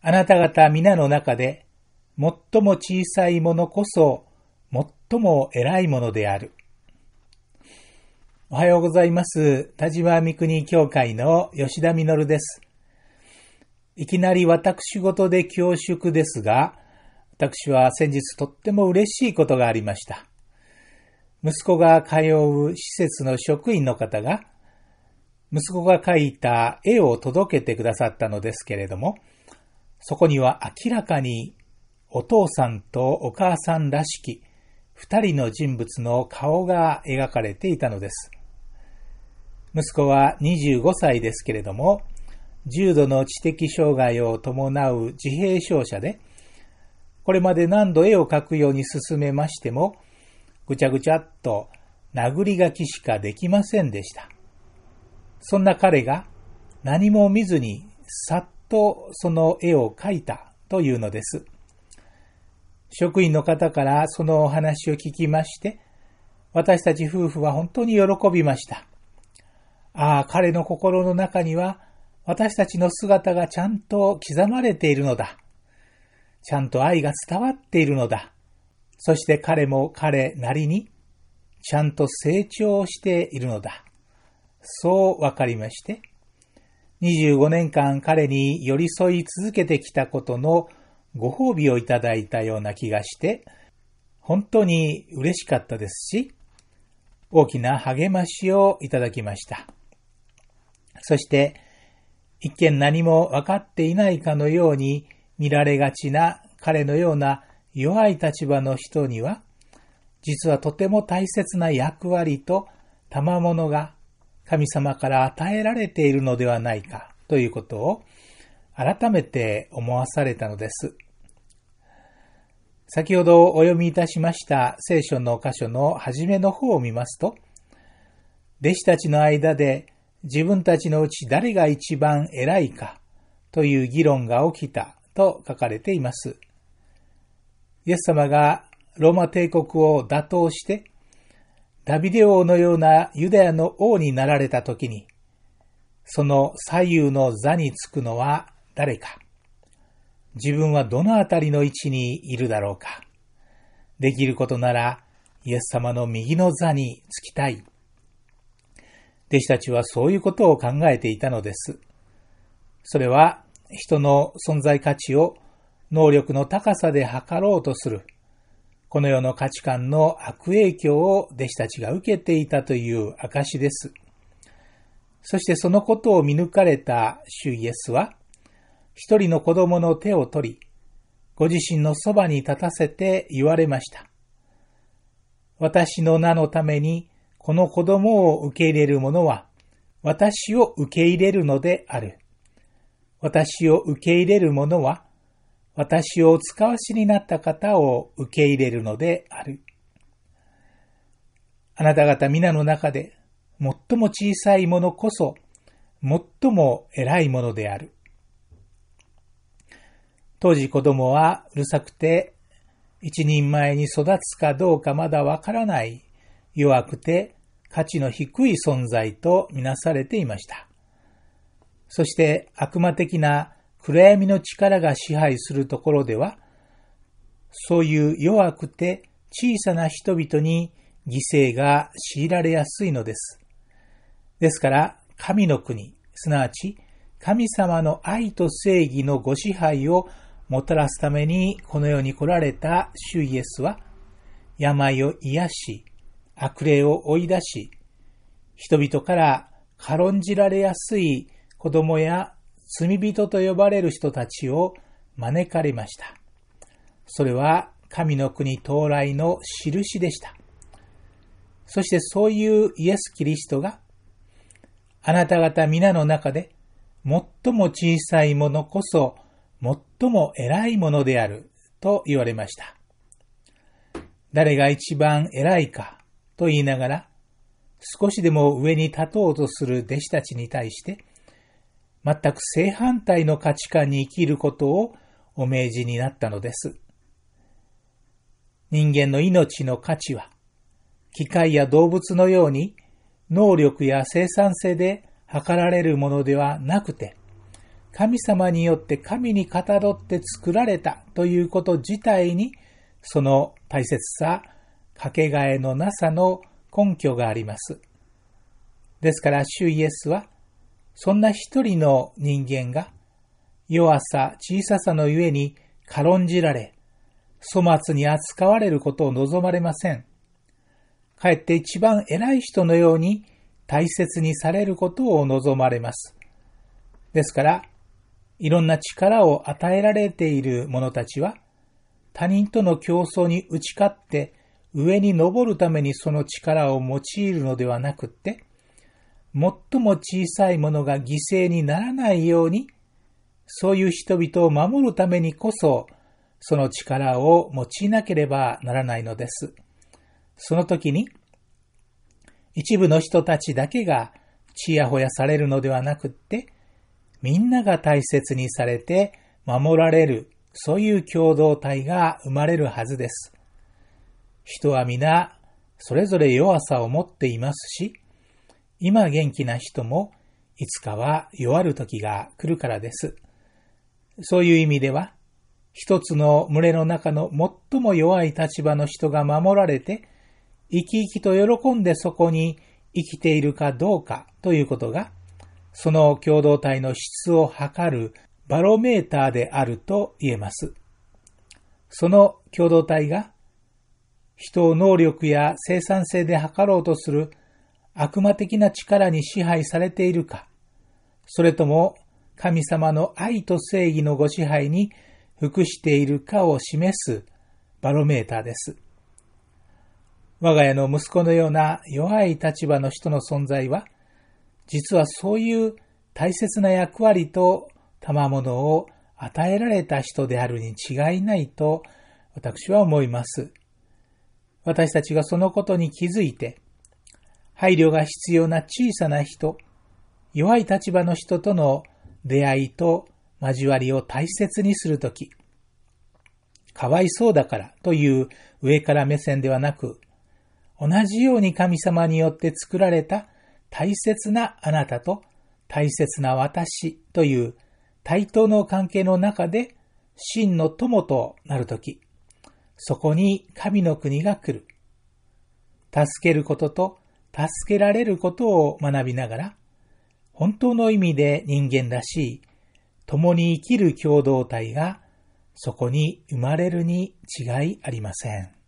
あなた方皆の中で最も小さいものこそ最も偉いものである。おはようございます。田島三国教会の吉田実です。いきなり私事で恐縮ですが、私は先日とっても嬉しいことがありました。息子が通う施設の職員の方が、息子が描いた絵を届けてくださったのですけれども、そこには明らかにお父さんとお母さんらしき二人の人物の顔が描かれていたのです。息子は25歳ですけれども、重度の知的障害を伴う自閉症者で、これまで何度絵を描くように進めましても、ぐちゃぐちゃっと殴り書きしかできませんでした。そんな彼が何も見ずにさっとその絵を描いたというのです。職員の方からそのお話を聞きまして、私たち夫婦は本当に喜びました。彼の心の中には私たちの姿がちゃんと刻まれているのだ。ちゃんと愛が伝わっているのだ。そして彼も彼なりにちゃんと成長しているのだ。そうわかりまして、25年間彼に寄り添い続けてきたことのご褒美をいただいたような気がして、本当に嬉しかったですし、大きな励ましをいただきました。そして、一見何も分かっていないかのように見られがちな彼のような弱い立場の人には、実はとても大切な役割と賜物が神様から与えられているのではないかということを改めて思わされたのです。先ほどお読みいたしました聖書の箇所の初めの方を見ますと、弟子たちの間で自分たちのうち誰が一番偉いかという議論が起きたと書かれています。イエス様がローマ帝国を打倒してダビデ王のようなユダヤの王になられたときに、その左右の座につくのは誰か。自分はどのあたりの位置にいるだろうか。できることならイエス様の右の座につきたい。弟子たちはそういうことを考えていたのです。それは人の存在価値を能力の高さで測ろうとする、この世の価値観の悪影響を弟子たちが受けていたという証です。そしてそのことを見抜かれた主イエスは、一人の子供の手を取り、ご自身のそばに立たせて言われました。私の名のためにこの子供を受け入れる者は、私を受け入れるのである。私を受け入れる者は、私をお使わしになった方を受け入れるのである。あなた方皆の中で、最も小さいものこそ、最も偉いものである。当時子供はうるさくて、一人前に育つかどうかまだわからない、弱くて価値の低い存在とみなされていました。そして悪魔的な暗闇の力が支配するところでは、そういう弱くて小さな人々に犠牲が強いられやすいのです。ですから神の国、すなわち神様の愛と正義のご支配をもたらすためにこの世に来られた主イエスは、病を癒し、悪霊を追い出し、人々から軽んじられやすい子供や罪人と呼ばれる人たちを招かれました。それは神の国到来の印でした。そしてそういうイエス・キリストが、あなた方皆の中で最も小さいものこそ最も偉いものであると言われました。誰が一番偉いかと言いながら、少しでも上に立とうとする弟子たちに対して、全く正反対の価値観に生きることをお命じになったのです。人間の命の価値は、機械や動物のように能力や生産性で測られるものではなくて、 神様によって神にかたどって作られたということ自体に、その大切さ、かけがえのなさの根拠があります。ですから主イエスは、そんな一人の人間が弱さ、小ささのゆえに軽んじられ、粗末に扱われることを望まれません。かえって一番偉い人のように大切にされることを望まれます。ですから、いろんな力を与えられている者たちは、他人との競争に打ち勝って上に登るためにその力を用いるのではなくって、最も小さいものが犠牲にならないように、そういう人々を守るためにこそ、その力を用いなければならないのです。その時に、一部の人たちだけがちやほやされるのではなくって、みんなが大切にされて守られる、そういう共同体が生まれるはずです。人は皆、それぞれ弱さを持っていますし、今元気な人も、いつかは弱る時が来るからです。そういう意味では、一つの群れの中の最も弱い立場の人が守られて、生き生きと喜んでそこに生きているかどうかということが、その共同体の質を測るバロメーターであると言えます。その共同体が、人を能力や生産性で測ろうとする悪魔的な力に支配されているか、それとも神様の愛と正義のご支配に服しているかを示すバロメーターです。我が家の息子のような弱い立場の人の存在は、実はそういう大切な役割と賜物を与えられた人であるに違いないと私は思います。私たちがそのことに気づいて、配慮が必要な小さな人、弱い立場の人との出会いと交わりを大切にするとき、かわいそうだからという上から目線ではなく、同じように神様によって作られた大切なあなたと大切な私という対等の関係の中で真の友となるとき、そこに神の国が来る。助けることと助けられることを学びながら、本当の意味で人間らしい共に生きる共同体がそこに生まれるに違いありません。